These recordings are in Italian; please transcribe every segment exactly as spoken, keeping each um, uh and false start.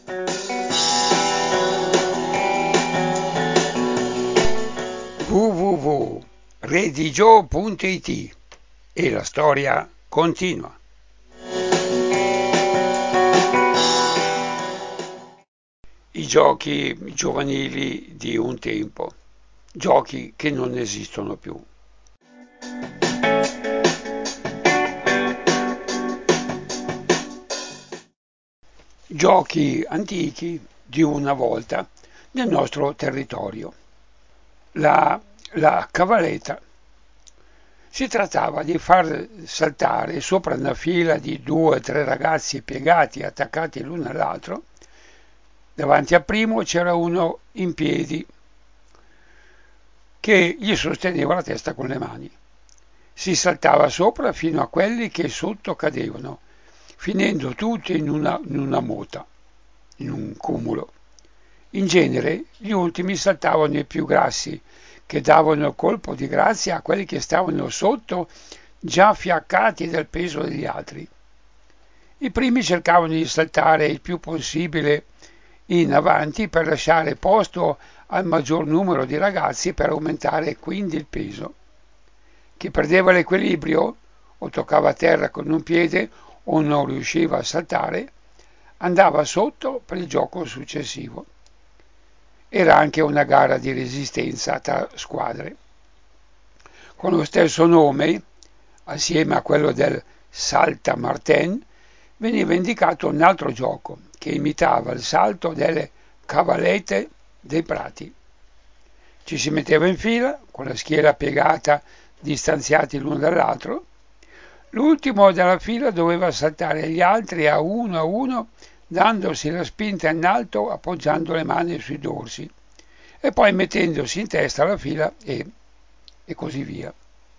w w w punto redigio punto it e la storia continua. I giochi giovanili di un tempo, giochi che non esistono più. Giochi antichi di una volta nel nostro territorio. La, la cavaletta. Si trattava di far saltare sopra una fila di due o tre ragazzi piegati, attaccati l'uno all'altro. Davanti al primo c'era uno in piedi che gli sosteneva la testa con le mani. Si saltava sopra fino a quelli che sotto cadevano, finendo tutti in una, in una mota, in un cumulo. In genere gli ultimi saltavano i più grassi, che davano il colpo di grazia a quelli che stavano sotto, già fiaccati dal peso degli altri. I primi cercavano di saltare il più possibile in avanti per lasciare posto al maggior numero di ragazzi per aumentare quindi il peso. Chi perdeva l'equilibrio o toccava terra con un piede o non riusciva a saltare andava sotto per il gioco successivo. Era anche una gara di resistenza tra squadre. Con lo stesso nome, assieme a quello del saltamartène, veniva indicato un altro gioco che imitava il salto delle cavallette dei prati. Ci si metteva in fila, con la schiena piegata, distanziati l'uno dall'altro. L'ultimo della fila doveva saltare gli altri a uno a uno, dandosi la spinta in alto appoggiando le mani sui dorsi e poi mettendosi in testa alla fila e, e così via.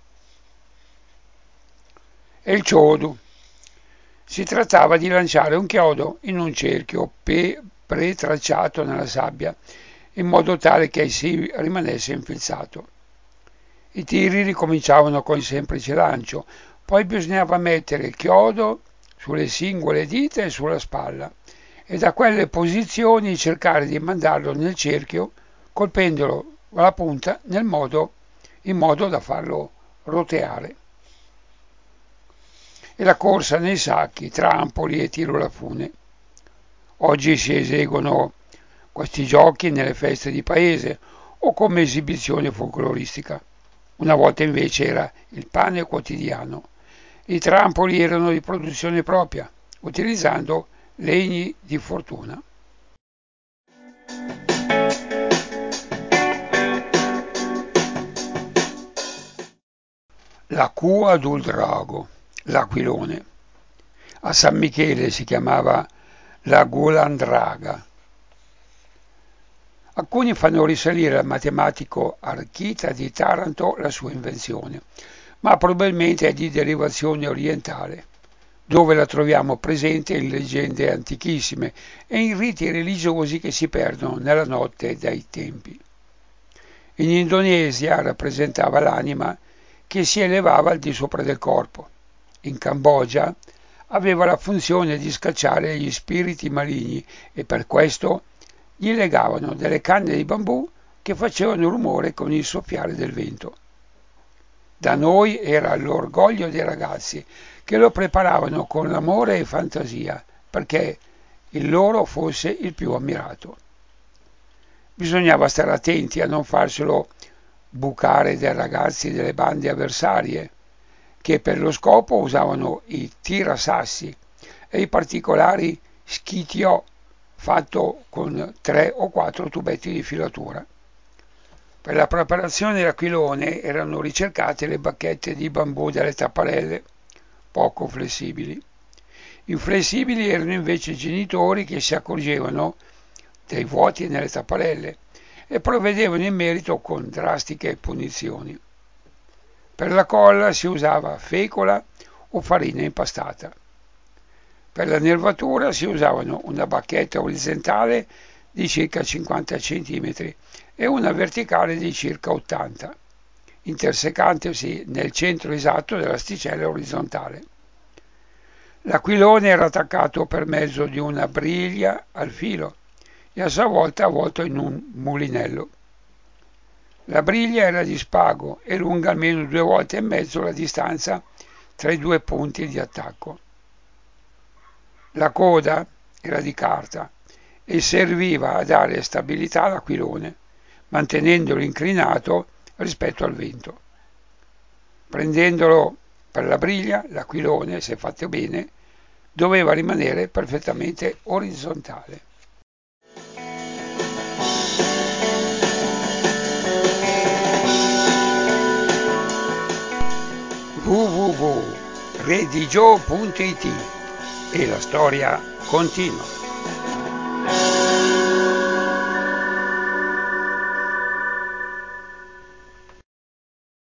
E il chiodo. Si trattava di lanciare un chiodo in un cerchio pretracciato nella sabbia, in modo tale che si rimanesse infilzato. I tiri ricominciavano con il semplice lancio, poi bisognava mettere il chiodo sulle singole dita e sulla spalla e da quelle posizioni cercare di mandarlo nel cerchio colpendolo alla punta nel modo, in modo da farlo roteare. E la corsa nei sacchi, trampoli e tiro alla fune. Oggi si eseguono questi giochi nelle feste di paese o come esibizione folcloristica. Una volta invece era il pane quotidiano. I trampoli erano di produzione propria, utilizzando legni di fortuna. La cua del drago, l'aquilone. A San Michele si chiamava la Gulandraga. Alcuni fanno risalire al matematico Archita di Taranto la sua invenzione, ma probabilmente è di derivazione orientale, dove la troviamo presente in leggende antichissime e in riti religiosi che si perdono nella notte dei tempi. In Indonesia rappresentava l'anima che si elevava al di sopra del corpo. In Cambogia aveva la funzione di scacciare gli spiriti maligni e per questo gli legavano delle canne di bambù che facevano rumore con il soffiare del vento. Da noi era l'orgoglio dei ragazzi che lo preparavano con amore e fantasia perché il loro fosse il più ammirato. Bisognava stare attenti a non farselo bucare dai ragazzi delle bande avversarie, che per lo scopo usavano i tirasassi e i particolari schitiò fatto con tre o quattro tubetti di filatura. Per la preparazione dell'aquilone erano ricercate le bacchette di bambù delle tapparelle, poco flessibili. Inflessibili erano invece i genitori che si accorgevano dei vuoti nelle tapparelle e provvedevano in merito con drastiche punizioni. Per la colla si usava fecola o farina impastata. Per la nervatura si usavano una bacchetta orizzontale di circa cinquanta centimetri e una verticale di circa ottanta, intersecandosi nel centro esatto dell'asticella orizzontale. L'aquilone era attaccato per mezzo di una briglia al filo e a sua volta avvolto in un mulinello. La briglia era di spago e lunga almeno due volte e mezzo la distanza tra i due punti di attacco. La coda era di carta e serviva a dare stabilità all'aquilone, mantenendolo inclinato rispetto al vento. Prendendolo per la briglia, l'aquilone, se fatto bene, doveva rimanere perfettamente orizzontale. w w w punto redigio punto it e la storia continua.